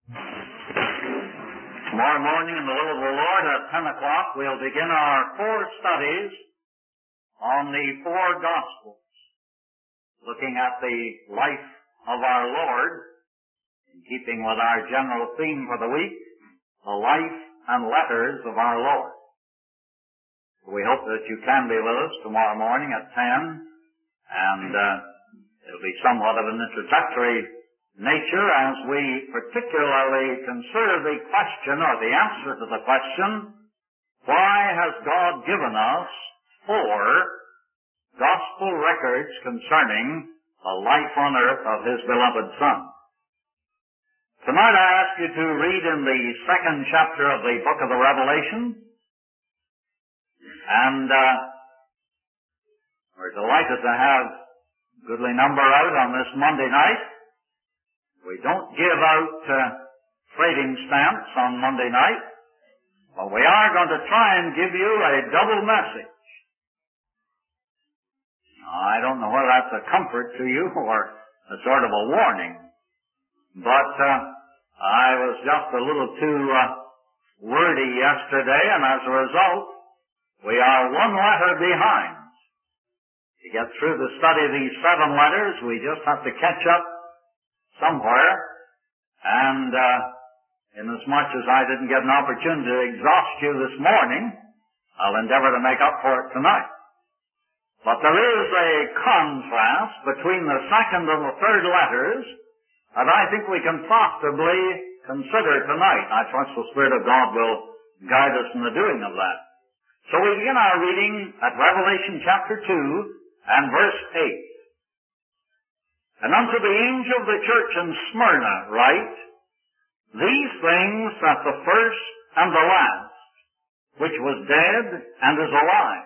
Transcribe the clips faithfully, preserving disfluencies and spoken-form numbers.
Tomorrow morning, in the will of the Lord, at ten o'clock, we'll begin our four studies on the four Gospels, looking at the life of our Lord, in keeping with our general theme for the week, the life and letters of our Lord. We hope that you can be with us tomorrow morning at ten, and uh, it'll be somewhat of an introductory nature as we particularly consider the question, or the answer to the question, why has God given us four gospel records concerning the life on earth of His beloved Son? Tonight I ask you to read in the second chapter of the book of the Revelation, and uh, we're delighted to have a goodly number out on this Monday night. We don't give out uh, trading stamps on Monday night, but we are going to try and give you a double message. I don't know whether that's a comfort to you or a sort of a warning, but uh, I was just a little too uh, wordy yesterday, and as a result, we are one letter behind. To get through the study of these seven letters, we just have to catch up somewhere, and uh, inasmuch as I didn't get an opportunity to exhaust you this morning, I'll endeavor to make up for it tonight. But there is a contrast between the second and the third letters that I think we can possibly consider tonight. I trust the Spirit of God will guide us in the doing of that. So we begin our reading at Revelation chapter two and verse eight. And unto the angel of the church in Smyrna write, These things that the first and the last, which was dead and is alive.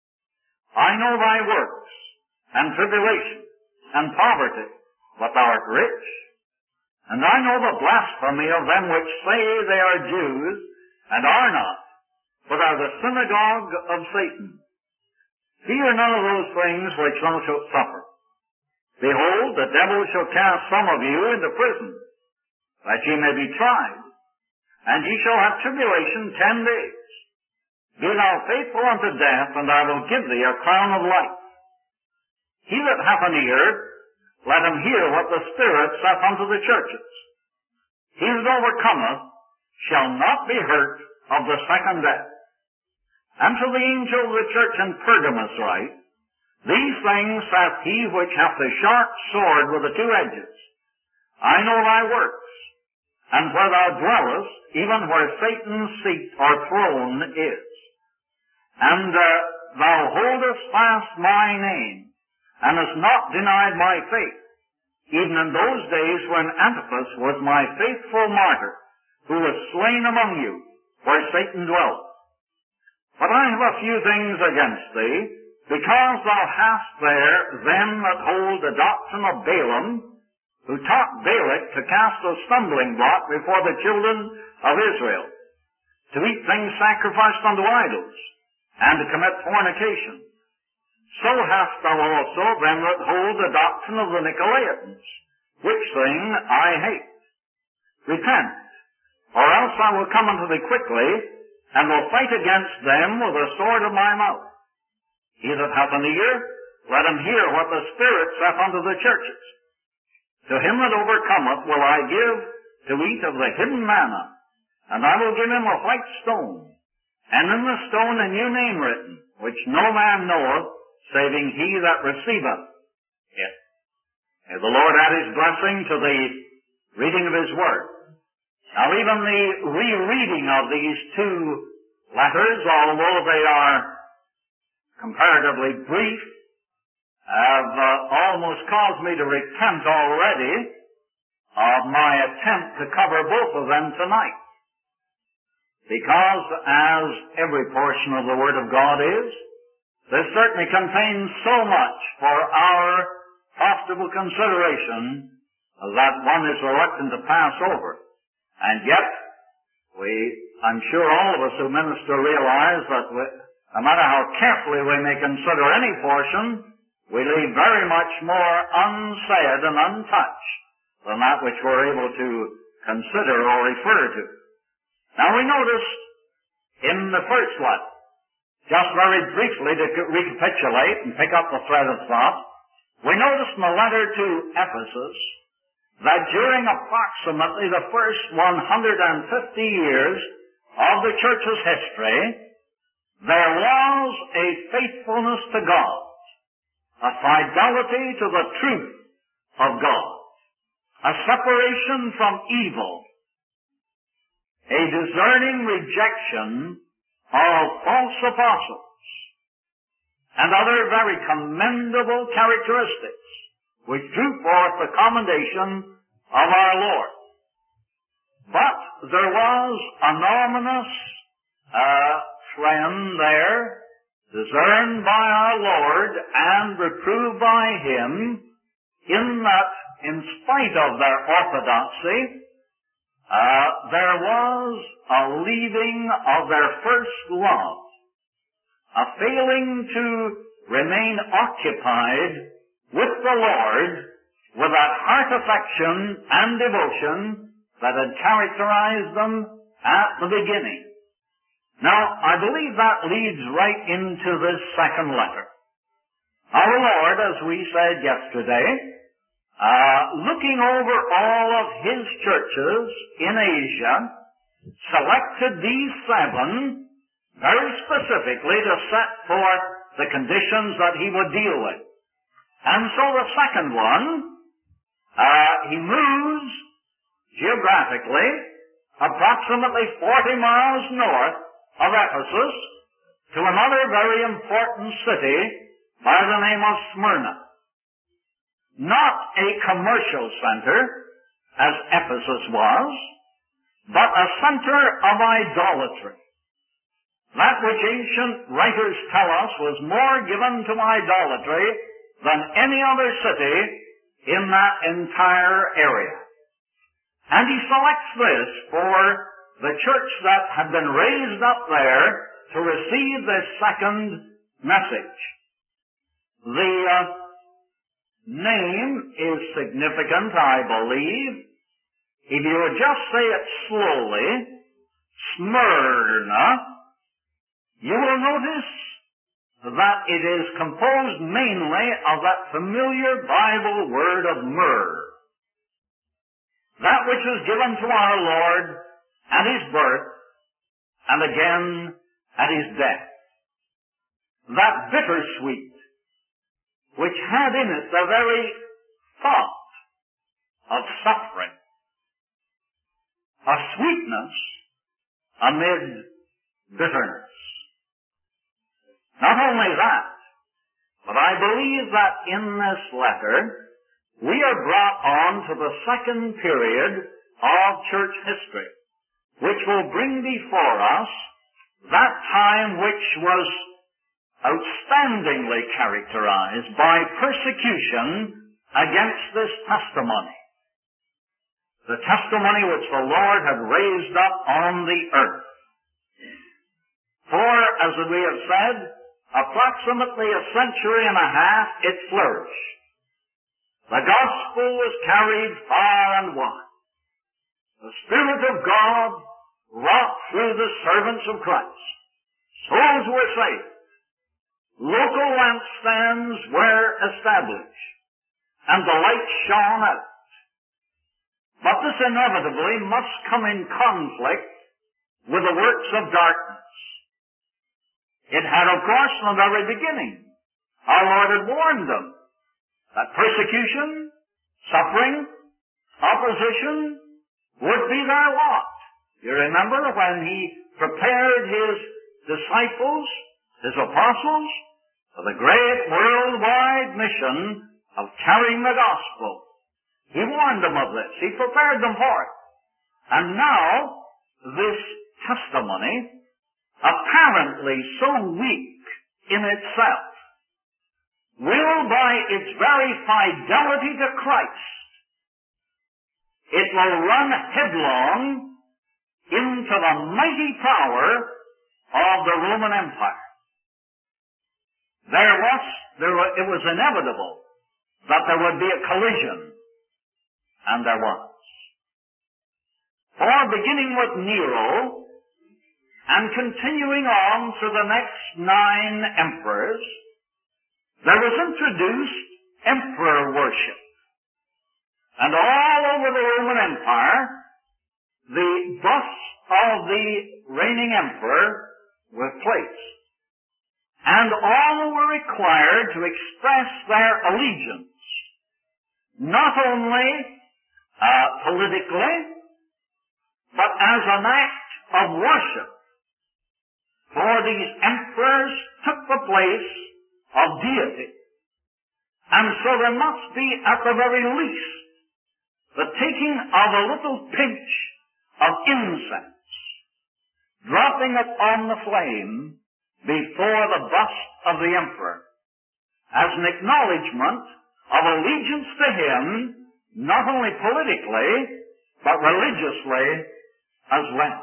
I know thy works, and tribulation, and poverty, but thou art rich. And I know the blasphemy of them which say they are Jews, and are not, but are the synagogue of Satan. Fear none of those things which thou shalt suffer. Behold, the devil shall cast some of you into prison, that ye may be tried, and ye shall have tribulation ten days. Be thou faithful unto death, and I will give thee a crown of life. He that hath an ear, let him hear what the Spirit saith unto the churches. He that overcometh shall not be hurt of the second death. And to the angel of the church in Pergamos write, These things saith he which hath the sharp sword with the two edges. I know thy works, and where thou dwellest, even where Satan's seat or throne is. And uh, thou holdest fast my name, and hast not denied my faith, even in those days when Antipas was my faithful martyr, who was slain among you, where Satan dwelt. But I have a few things against thee, because thou hast there them that hold the doctrine of Balaam, who taught Balak to cast a stumbling block before the children of Israel, to eat things sacrificed unto idols, and to commit fornication. So hast thou also them that hold the doctrine of the Nicolaitans, which thing I hate. Repent, or else I will come unto thee quickly, and will fight against them with the sword of my mouth. He that hath an ear, let him hear what the Spirit saith unto the churches. To him that overcometh will I give to eat of the hidden manna, and I will give him a white stone, and in the stone a new name written, which no man knoweth, saving he that receiveth it. May the Lord add His blessing to the reading of His Word. Now even the rereading of these two letters, although they are comparatively brief, have uh, almost caused me to repent already of my attempt to cover both of them tonight. Because, as every portion of the Word of God is, this certainly contains so much for our profitable consideration that one is reluctant to pass over. And yet, we, I'm sure all of us who minister realize that we, no matter how carefully we may consider any portion, we leave very much more unsaid and untouched than that which we're able to consider or refer to. Now we notice in the first letter, just very briefly to recapitulate and pick up the thread of thought, we notice in the letter to Ephesus that during approximately the first one hundred fifty years of the church's history, there was a faithfulness to God, a fidelity to the truth of God, a separation from evil, a discerning rejection of false apostles, and other very commendable characteristics which drew forth the commendation of our Lord. But there was an ominous uh, trend there, discerned by our Lord and reproved by Him, in that in spite of their orthodoxy, uh, there was a leaving of their first love, a failing to remain occupied with the Lord with that heart affection and devotion that had characterized them at the beginning. Now, I believe that leads right into this second letter. Our Lord, as we said yesterday, uh, looking over all of His churches in Asia, selected these seven very specifically to set forth the conditions that He would deal with. And so the second one, uh, He moves geographically approximately forty miles north of Ephesus to another very important city by the name of Smyrna. Not a commercial center, as Ephesus was, but a center of idolatry. That which ancient writers tell us was more given to idolatry than any other city in that entire area. And he selects this for the church that had been raised up there to receive this second message. The uh, name is significant, I believe. If you would just say it slowly, Smyrna, you will notice that it is composed mainly of that familiar Bible word of myrrh. That which was given to our Lord at His birth, and again at His death. That bittersweet, which had in it the very thought of suffering, a sweetness amid bitterness. Not only that, but I believe that in this letter, we are brought on to the second period of church history, which will bring before us that time which was outstandingly characterized by persecution against this testimony. The testimony which the Lord had raised up on the earth. For, as we have said, approximately a century and a half it flourished. The gospel was carried far and wide. The Spirit of God wrought through the servants of Christ. Souls were saved. Local lampstands were established. And the light shone out. But this inevitably must come in conflict with the works of darkness. It had, of course, from the very beginning. Our Lord had warned them that persecution, suffering, opposition would be their lot. You remember when He prepared His disciples, His apostles, for the great worldwide mission of carrying the gospel. He warned them of this. He prepared them for it. And now, this testimony, apparently so weak in itself, will by its very fidelity to Christ, it will run headlong into the mighty power of the Roman Empire. There was, there was, it was inevitable that there would be a collision, and there was. For beginning with Nero and continuing on to the next nine emperors, there was introduced emperor worship. And all over the Roman Empire, the bust of the reigning emperor was placed. And all were required to express their allegiance, not only uh, politically, but as an act of worship. For these emperors took the place of deity. And so there must be, at the very least, the taking of a little pinch of incense, dropping it on the flame before the bust of the emperor, as an acknowledgement of allegiance to him, not only politically, but religiously as well.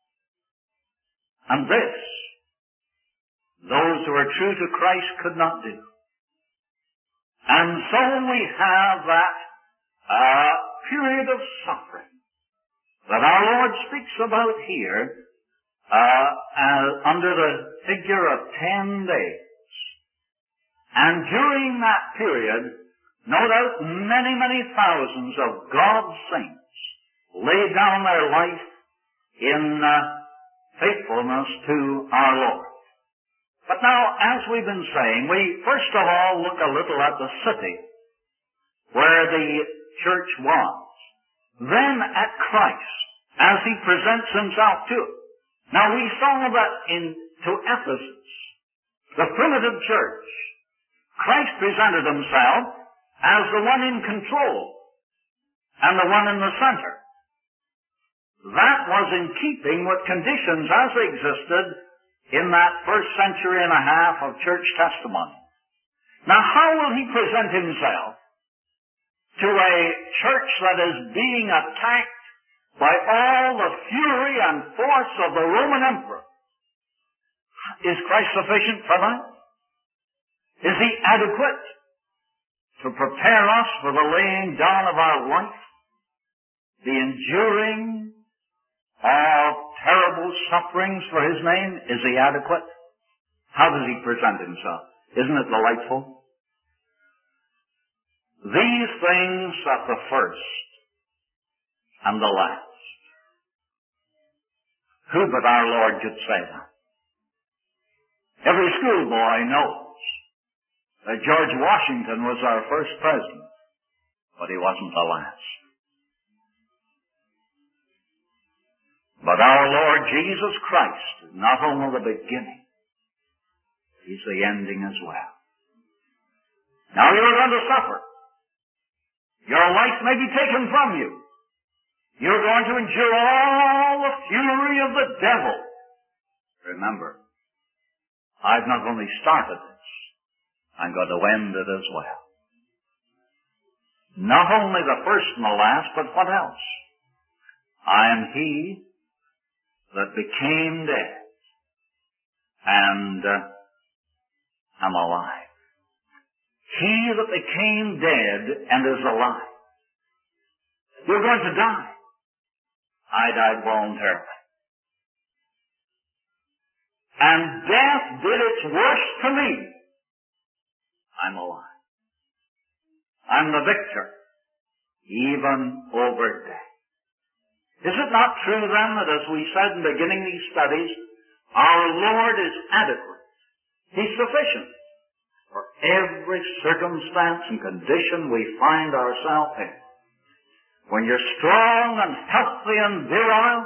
And this, those who are true to Christ could not do. And so we have that uh, period of suffering that our Lord speaks about here uh, uh, under the figure of ten days. And during that period, no doubt many, many thousands of God's saints laid down their life in uh, faithfulness to our Lord. But now, as we've been saying, we first of all look a little at the city where the church was. Then at Christ, as he presents himself to it. Now we saw that in to Ephesus, the primitive church, Christ presented himself as the one in control and the one in the center. That was in keeping with conditions as they existed in that first century and a half of church testimony. Now how will he present himself to a church that is being attacked by all the fury and force of the Roman emperor? Is Christ sufficient for that? Is he adequate to prepare us for the laying down of our life? The enduring of terrible sufferings for his name? Is he adequate? How does he present himself? Isn't it delightful? These things at the first and the last. Who but our Lord could say that? Every schoolboy knows that George Washington was our first president, but he wasn't the last. But our Lord Jesus Christ is not only the beginning, he's the ending as well. Now you're going to suffer. Your life may be taken from you. You're going to endure all the fury of the devil. Remember, I've not only started this, I'm going to end it as well. Not only the first and the last, but what else? I am he that became dead and uh, am alive. He that became dead and is alive. You're going to die. I died voluntarily. And death did its worst to me. I'm alive. I'm the victor, even over death. Is it not true then that, as we said in beginning these studies, our Lord is adequate? He's sufficient for every circumstance and condition we find ourselves in. When you're strong and healthy and virile,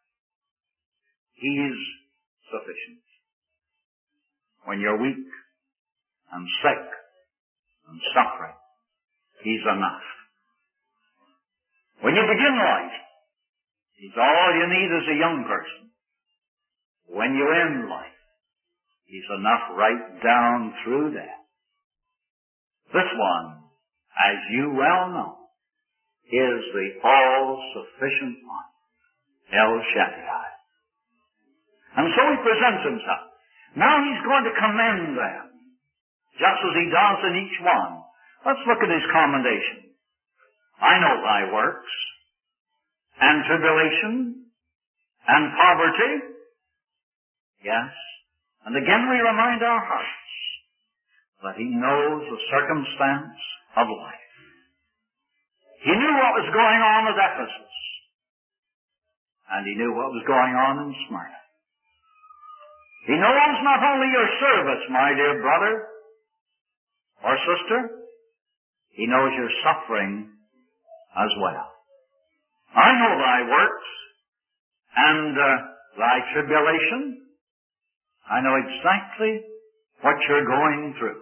he's sufficient. When you're weak and sick and suffering, he's enough. When you begin life, he's all you need as a young person. When you end life, he's enough right down through death. This one, as you well know, is the all-sufficient one, El Shaddai. And so he presents himself. Now he's going to commend them, just as he does in each one. Let's look at his commendation. I know thy works, and tribulation and poverty. Yes. And again we remind our hearts that He knows the circumstance of life. He knew what was going on at Ephesus. And He knew what was going on in Smyrna. He knows not only your service, my dear brother or sister, He knows your suffering as well. I know thy works and uh, thy tribulation. I know exactly what you're going through.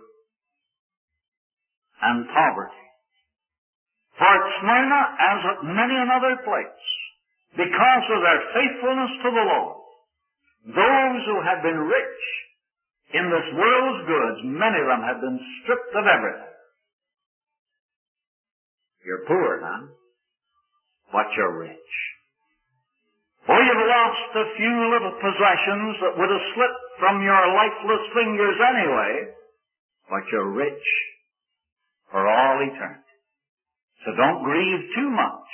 And poverty. For at Smyrna, as at many another place, because of their faithfulness to the Lord, those who had been rich in this world's goods, many of them had been stripped of everything. You're poor now, but you're rich. Or you've lost a few little possessions that would have slipped from your lifeless fingers anyway, but you're rich for all eternity. So don't grieve too much.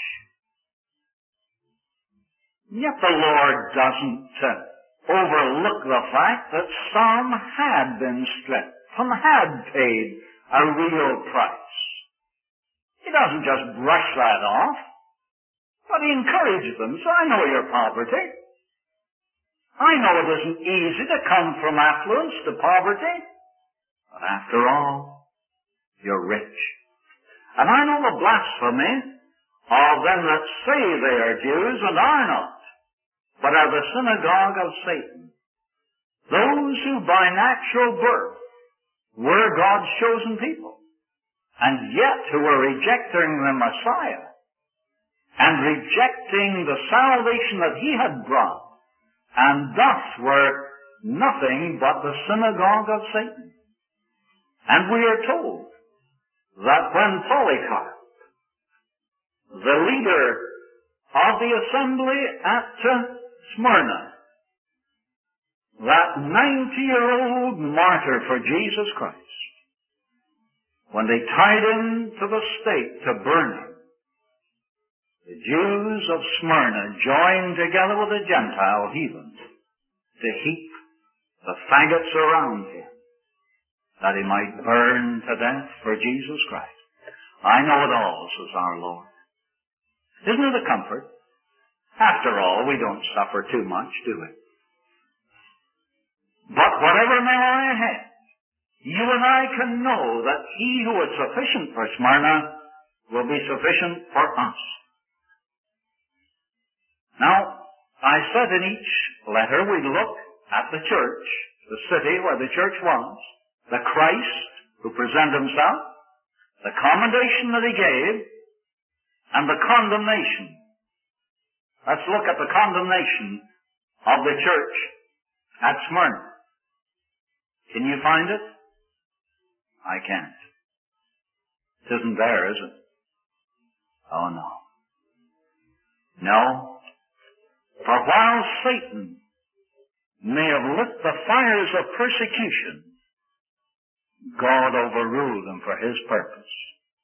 Yet the Lord doesn't uh, overlook the fact that some had been stripped, some had paid a real price. He doesn't just brush that off, but He encourages them. So I know your poverty. I know it isn't easy to come from affluence to poverty, but after all, you're rich. And I know the blasphemy of them that say they are Jews and are not, but are the synagogue of Satan. Those who by natural birth were God's chosen people, and yet who were rejecting the Messiah, and rejecting the salvation that He had brought, and thus were nothing but the synagogue of Satan. And we are told that when Polycarp, the leader of the assembly at uh, Smyrna, that ninety-year-old martyr for Jesus Christ, when they tied him to the stake to burn him, the Jews of Smyrna joined together with the Gentile heathens to heap the faggots around him, that he might burn to death for Jesus Christ. I know it all, says our Lord. Isn't it a comfort? After all, we don't suffer too much, do we? But whatever may lie ahead, you and I can know that He who is sufficient for Smyrna will be sufficient for us. Now, I said in each letter we'd look at the church, the city where the church was, the Christ who presented Himself, the commendation that He gave, and the condemnation. Let's look at the condemnation of the church at Smyrna. Can you find it? I can't. It isn't there, is it? Oh, no. No. For while Satan may have lit the fires of persecution, God overruled them for His purpose.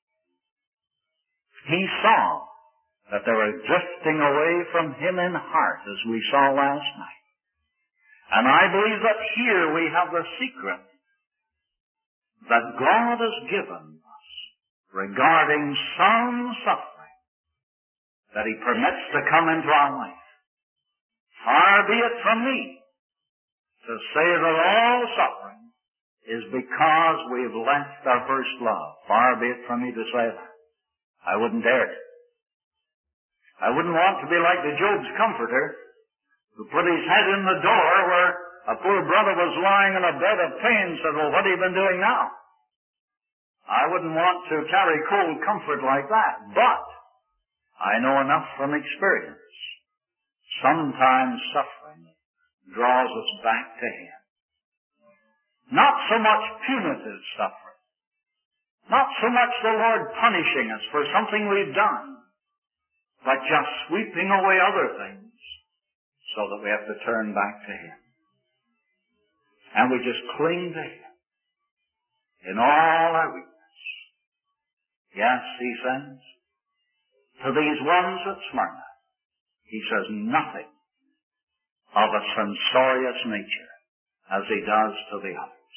He saw that they were drifting away from Him in heart, as we saw last night. And I believe that here we have the secret that God has given us regarding some suffering that He permits to come into our life. Far be it from me to say that all suffering is because we've left our first love. Far be it from me to say that. I wouldn't dare to. I wouldn't want to be like the Job's comforter, who put his head in the door where a poor brother was lying in a bed of pain and said, well, what have you been doing now? I wouldn't want to carry cold comfort like that, but I know enough from experience. Sometimes suffering draws us back to Him. Not so much punitive suffering, not so much the Lord punishing us for something we've done, but just sweeping away other things so that we have to turn back to Him. And we just cling to Him in all our weakness. Yes, He says, to these ones at Smyrna, he says nothing of a censorious nature as he does to the others.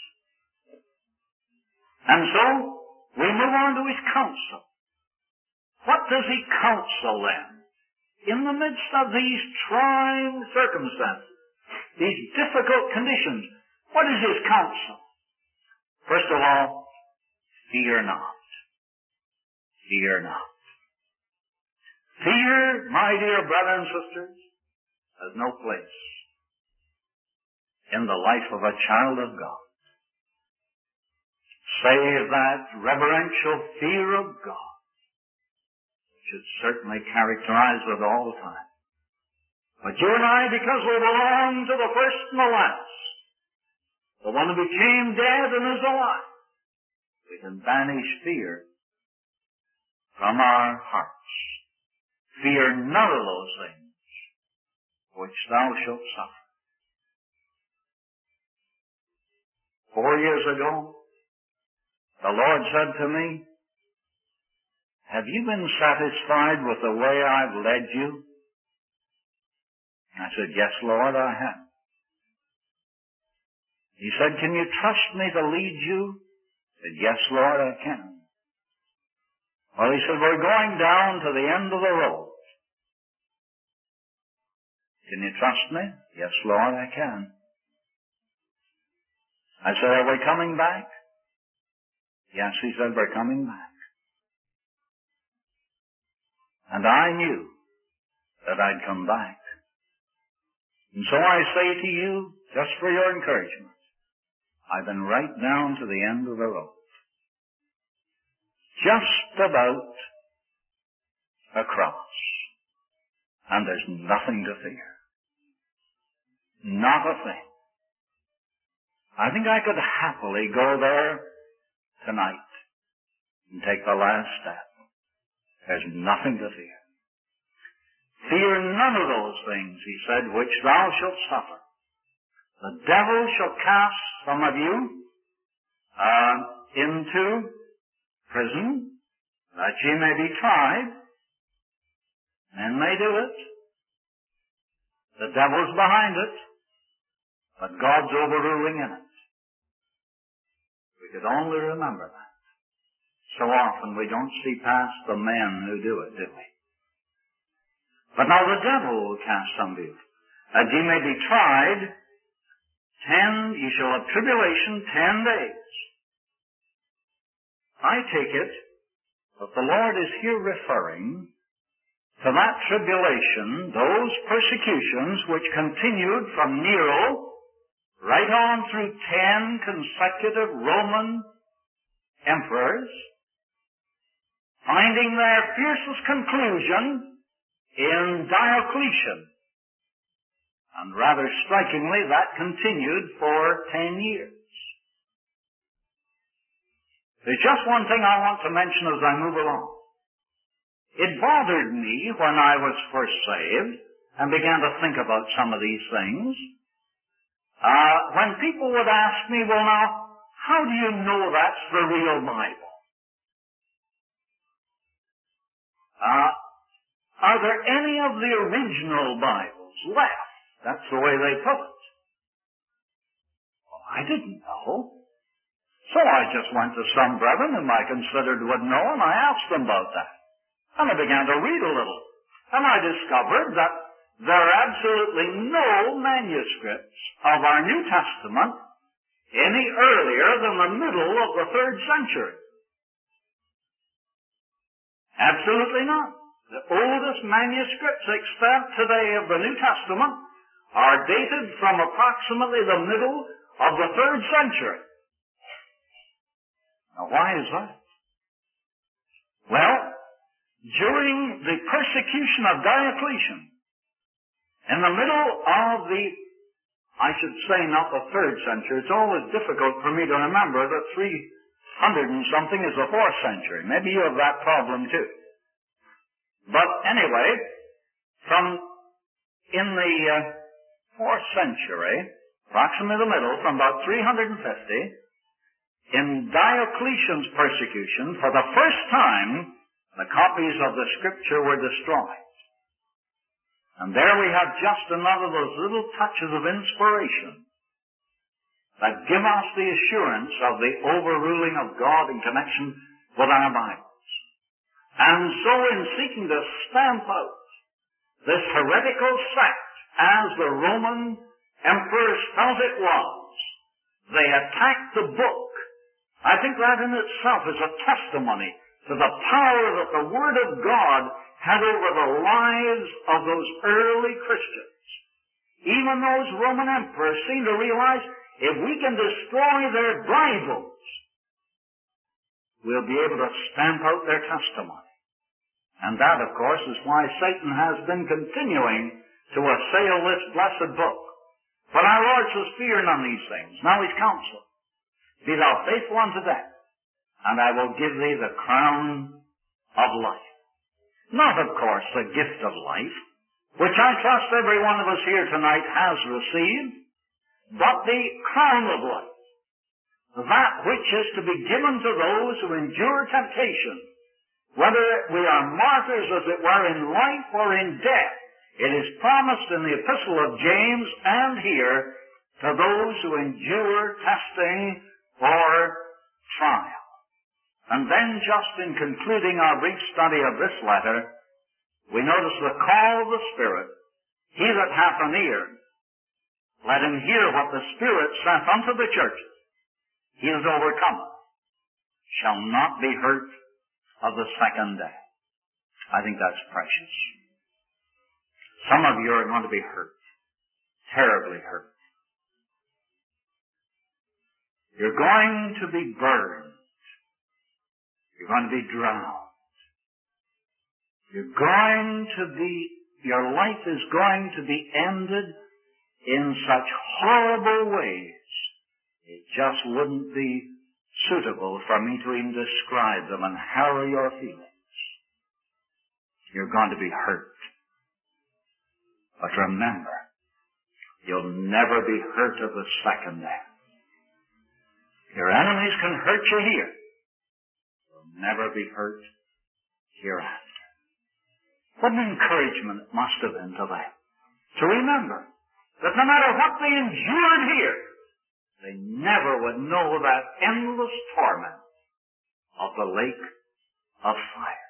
And so, we move on to his counsel. What does he counsel then? In the midst of these trying circumstances, these difficult conditions, what is his counsel? First of all, fear not. Fear not. Fear, my dear brothers and sisters, has no place in the life of a child of God, save that reverential fear of God should certainly characterize it all the time. But you and I, because we belong to the first and the last, the one who became dead and is alive, we can banish fear from our hearts. Fear none of those things which thou shalt suffer. Four years ago, the Lord said to me, have you been satisfied with the way I've led you? I said, yes, Lord, I have. He said, can you trust me to lead you? I said, yes, Lord, I can. Well, he said, we're going down to the end of the road. Can you trust me? Yes, Lord, I can. I said, are we coming back? Yes, he said, we're coming back. And I knew that I'd come back. And so I say to you, just for your encouragement, I've been right down to the end of the road. Just about across. And there's nothing to fear. Not a thing. I think I could happily go there tonight and take the last step. There's nothing to fear. Fear none of those things, he said, which thou shalt suffer. The devil shall cast some of you uh, into prison, that ye may be tried. Men may do it. The devil's behind it, but God's overruling in it. We could only remember that. So often we don't see past the men who do it, do we? But now the devil will cast some of you, that ye may be tried. Ten, ye shall have tribulation ten days. I take it that the Lord is here referring to that tribulation, those persecutions which continued from Nero right on through ten consecutive Roman emperors, finding their fiercest conclusion in Diocletian. And rather strikingly, that continued for ten years. There's just one thing I want to mention as I move along. It bothered me when I was first saved and began to think about some of these things. Uh, when people would ask me, well now, how do you know that's the real Bible? Uh, are there any of the original Bibles left? That's the way they put it. Well, I didn't know. So I just went to some brethren whom I considered would know, and I asked them about that. And I began to read a little. And I discovered that there are absolutely no manuscripts of our New Testament any earlier than the middle of the third century. Absolutely not. The oldest manuscripts extant today of the New Testament are dated from approximately the middle of the third century. Now, why is that? Well, during the persecution of Diocletian, in the middle of the, I should say not the third century, it's always difficult for me to remember that three hundred and something is the fourth century. Maybe you have that problem too. But anyway, from in the uh, fourth century, approximately the middle, from about three hundred fifty, in Diocletian's persecution, for the first time, the copies of the Scripture were destroyed. And there we have just another of those little touches of inspiration that give us the assurance of the overruling of God in connection with our Bibles. And so in seeking to stamp out this heretical sect as the Roman emperors felt it was, they attacked the book. I think that in itself is a testimony to the power that the Word of God had over the lives of those early Christians. Even those Roman emperors seemed to realize if we can destroy their Bibles, we'll be able to stamp out their testimony. And that, of course, is why Satan has been continuing to assail this blessed book. But our Lord says, fear none of these things. Now His counsel. Be thou faithful unto death, and I will give thee the crown of life. Not, of course, the gift of life, which I trust every one of us here tonight has received, but the crown of life, that which is to be given to those who endure temptation, whether we are martyrs, as it were, in life or in death. It is promised in the Epistle of James and here to those who endure testing or trial. And then, just in concluding our brief study of this letter, we notice the call of the Spirit. He that hath an ear, let him hear what the Spirit saith unto the churches. He that overcometh shall not be hurt of the second death. I think that's precious. Some of you are going to be hurt, terribly hurt. You're going to be burned. You're going to be drowned. You're going to be, your life is going to be ended in such horrible ways. It just wouldn't be suitable for me to even describe them and harrow your feelings. You're going to be hurt. But remember, you'll never be hurt of the second death. Your enemies can hurt you here. You'll never be hurt hereafter. What an encouragement it must have been to them to remember that no matter what they endured here, they never would know that endless torment of the lake of fire.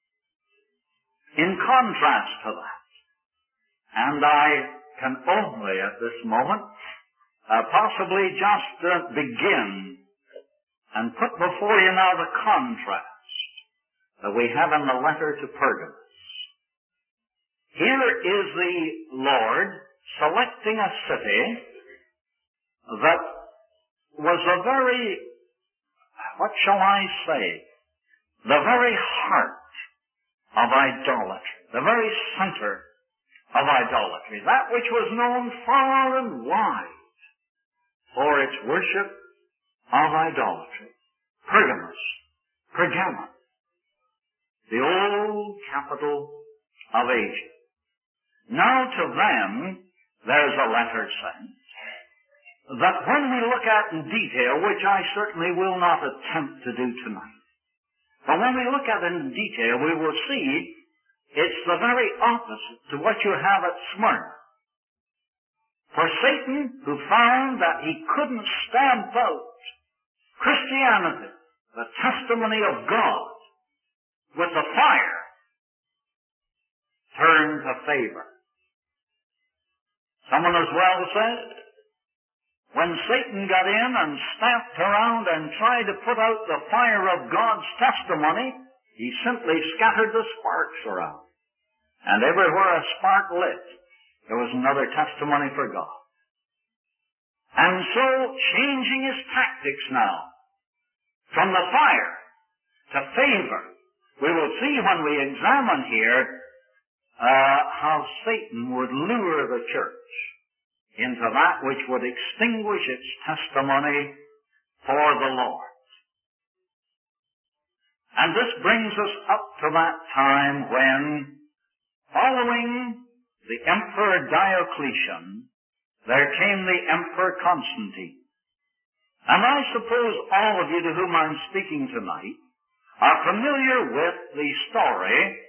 In contrast to that, and I can only at this moment uh, possibly just uh, begin and put before you now the contrast that we have in the letter to Pergamos. Here is the Lord selecting a city that was the very, what shall I say, the very heart of idolatry, the very center of idolatry, that which was known far and wide for its worship of idolatry. Pergamos, Pergamon, the old capital of Asia. Now to them, there's a letter sent that when we look at in detail, which I certainly will not attempt to do tonight, but when we look at it in detail, we will see it's the very opposite to what you have at Smyrna. For Satan, who found that he couldn't stamp out Christianity, the testimony of God, with the fire, turned to favor. Someone as well said, when Satan got in and stamped around and tried to put out the fire of God's testimony, he simply scattered the sparks around. And everywhere a spark lit, there was another testimony for God. And so, changing his tactics now, from the fire to favor, we will see when we examine here uh, how Satan would lure the church into that which would extinguish its testimony for the Lord. And this brings us up to that time when, following the Emperor Diocletian, there came the Emperor Constantine. And I suppose all of you to whom I'm speaking tonight are familiar with the story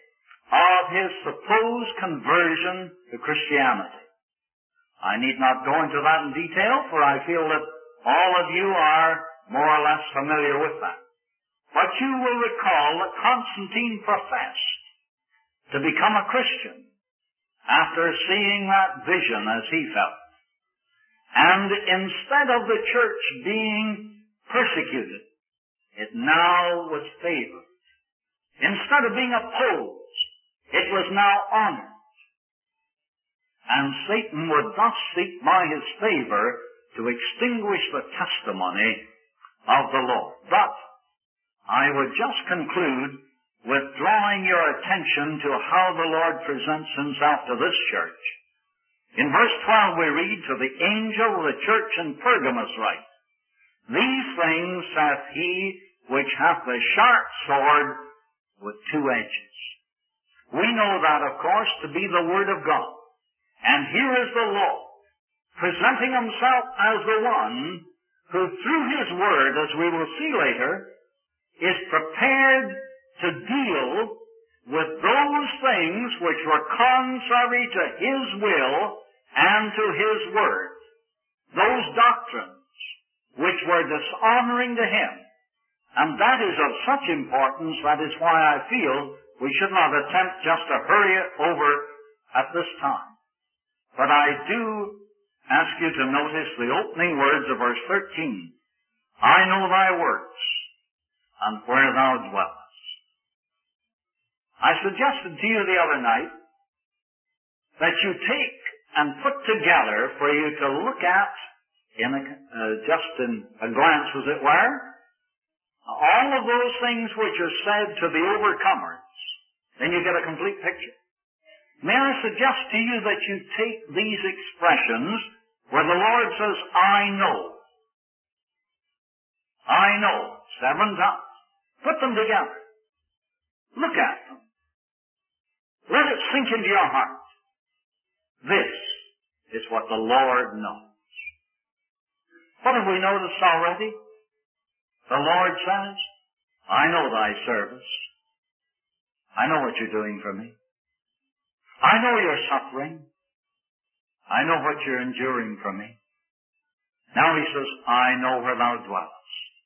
of his supposed conversion to Christianity. I need not go into that in detail, for I feel that all of you are more or less familiar with that. But you will recall that Constantine professed to become a Christian after seeing that vision as he felt. And instead of the church being persecuted, it now was favored. Instead of being opposed, it was now honored. And Satan would thus seek by his favor to extinguish the testimony of the Lord. But I would just conclude with drawing your attention to how the Lord presents himself to this church. In verse twelve we read, "To the angel of the church in Pergamos write, These things hath he which hath the sharp sword with two edges." We know that, of course, to be the Word of God. And here is the Lord, presenting himself as the one who, through his Word, as we will see later, is prepared to deal with those things which were contrary to his will and to his Word. Those doctrines which were dishonoring to him. And that is of such importance, that is why I feel we should not attempt just to hurry it over at this time. But I do ask you to notice the opening words of verse thirteen. "I know thy works, and where thou dwellest." I suggested to you the other night that you take and put together for you to look at, in a, uh, just in a glance as it were, all of those things which are said to the overcomers. Then you get a complete picture. May I suggest to you that you take these expressions where the Lord says, "I know." I know. Seven times. Put them together. Look at them. Let it sink into your heart. This is what the Lord knows. What have we noticed already? The Lord says, "I know thy service. I know what you're doing for me. I know your suffering. I know what you're enduring for me." Now he says, "I know where thou dwellest."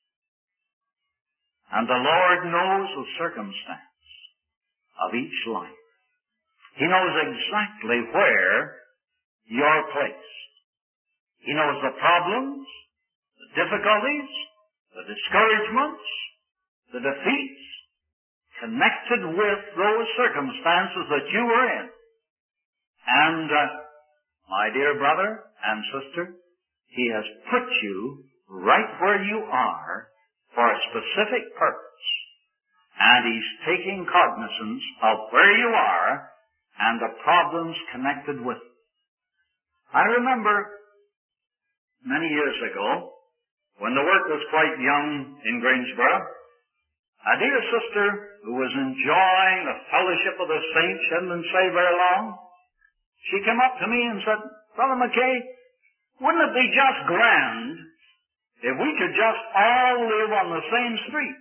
And the Lord knows the circumstance of each life. He knows exactly where you're placed. He knows the problems, the difficulties, the discouragements, the defeats connected with those circumstances that you were in. And, uh, my dear brother and sister, he has put you right where you are for a specific purpose. And he's taking cognizance of where you are and the problems connected with it. I remember many years ago, when the work was quite young in Greensboro, a dear sister who was enjoying the fellowship of the saints, she hadn't been saved very long, she came up to me and said, "Brother McKay, wouldn't it be just grand if we could just all live on the same street?"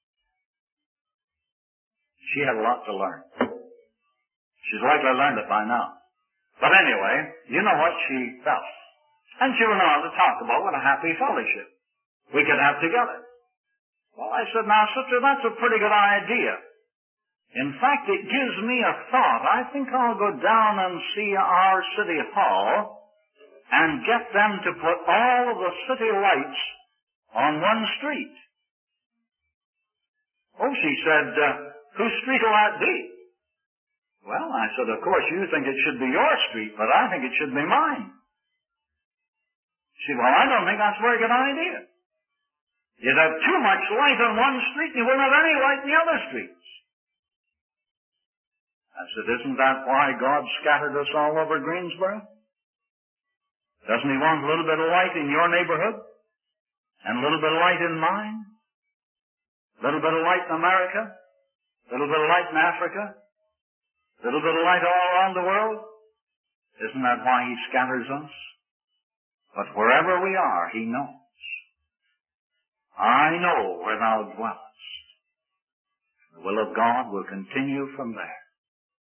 She had a lot to learn. She's likely learned it by now. But anyway, you know what she felt. And she went on to talk about what a happy fellowship we could have together. Well, I said, "Now, sister, that's a pretty good idea. In fact, it gives me a thought. I think I'll go down and see our city hall and get them to put all of the city lights on one street." "Oh," she said, uh, "whose street will that be?" Well, I said, "Of course, you think it should be your street, but I think it should be mine." She said, "Well, I don't think that's a very good idea. You'd have too much light on one street and you wouldn't have any light in the other streets." I said, "Isn't that why God scattered us all over Greensboro? Doesn't he want a little bit of light in your neighborhood? And a little bit of light in mine? A little bit of light in America? A little bit of light in Africa? A little bit of light all around the world? Isn't that why he scatters us? But wherever we are, he knows. I know where thou dwellest. The will of God will continue from there.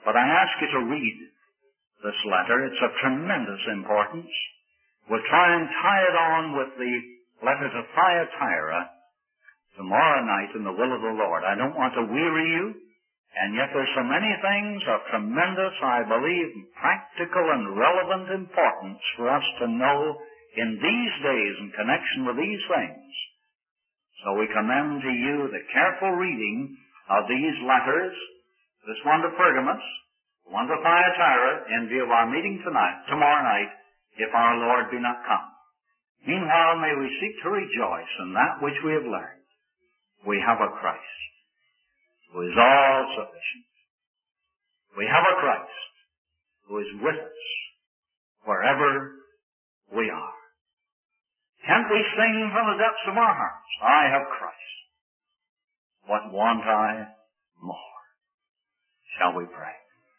But I ask you to read this letter. It's of tremendous importance. We'll try and tie it on with the letter to Thyatira tomorrow night in the will of the Lord. I don't want to weary you, and yet there's so many things of tremendous, I believe, practical and relevant importance for us to know in these days in connection with these things. So we commend to you the careful reading of these letters, this one to Pergamos, one to Thyatira, in view of our meeting tonight, tomorrow night, if our Lord be not come. Meanwhile, may we seek to rejoice in that which we have learned. We have a Christ who is all sufficient. We have a Christ who is with us wherever we are. Can't we sing from the depths of our hearts, I have Christ. What want I more? Shall we pray?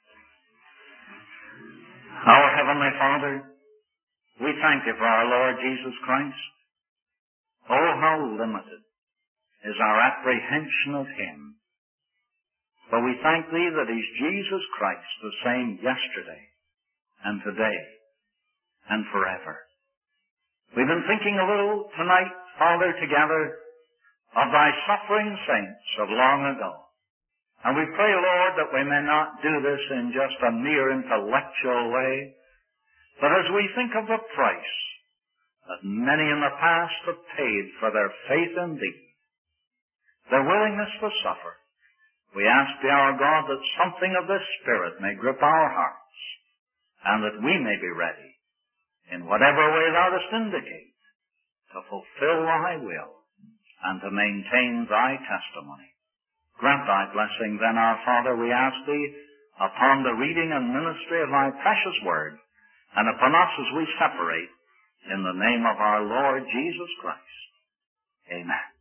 Our Heavenly Father, we thank you for our Lord Jesus Christ. Oh, how limited is our apprehension of Him. But we thank Thee that He's Jesus Christ, the same yesterday and today and forever. We've been thinking a little tonight, Father, together of Thy suffering saints of long ago. And we pray, Lord, that we may not do this in just a mere intellectual way, but as we think of the price that many in the past have paid for their faith in Thee, their willingness to suffer, we ask Thee, our God, that something of this Spirit may grip our hearts, and that we may be ready, in whatever way Thou dost indicate, to fulfill Thy will and to maintain Thy testimony. Grant Thy blessing, then, our Father, we ask Thee, upon the reading and ministry of Thy precious Word, and upon us as we separate, in the name of our Lord Jesus Christ. Amen.